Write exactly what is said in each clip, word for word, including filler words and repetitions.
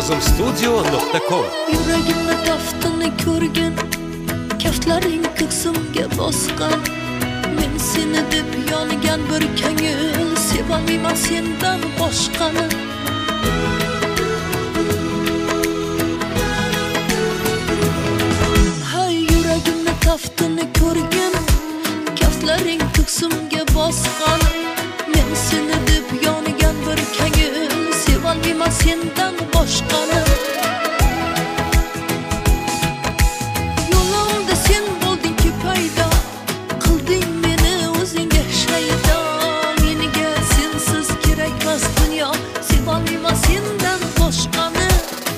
kozum studio nokta com. Yuragimni taftini ko'rgin, kaftlaring ko'ksimga bosgan. Men seni deb yongan bir ko'ngil, sevaman sendan boshqani. Hay yuragimni taftini ko'rgin, kaftlaring ko'ksimga bosgan. Men seni deb yongan bir ko'ngil, sevaman sendan boshqani. Yo'limda sen bo'lding-ki paydo, qilding meni o'zingga shaydo. Menga sensiz kerakmas dunyo, sevaman sendan boshqani.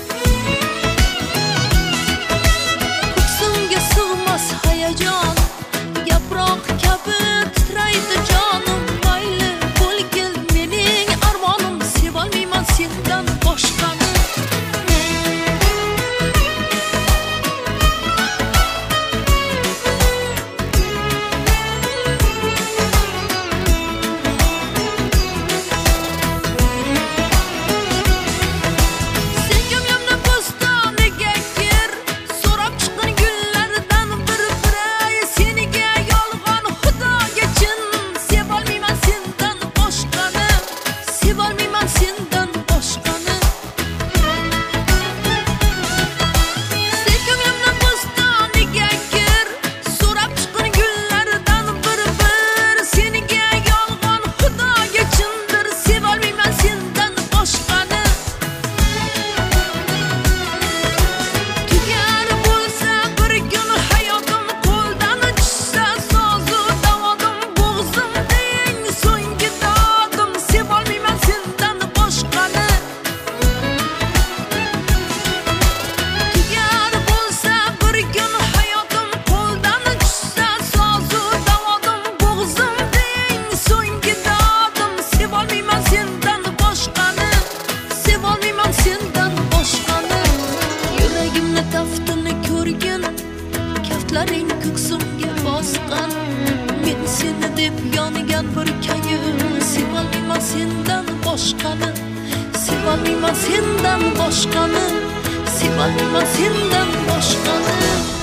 Ko'ksimga sig'mas hayajon, yaproq kabi titraydi jonim. Mayli bo'lgil mening armonim, sevaman sendan boshqani. Kaftlaring ko'ksimga bosgan. Men seni deb yongan bir ko'ngil, sevaman sendan boshqani. Sevaman sendan boshqani. Sevaman sendan boshqani.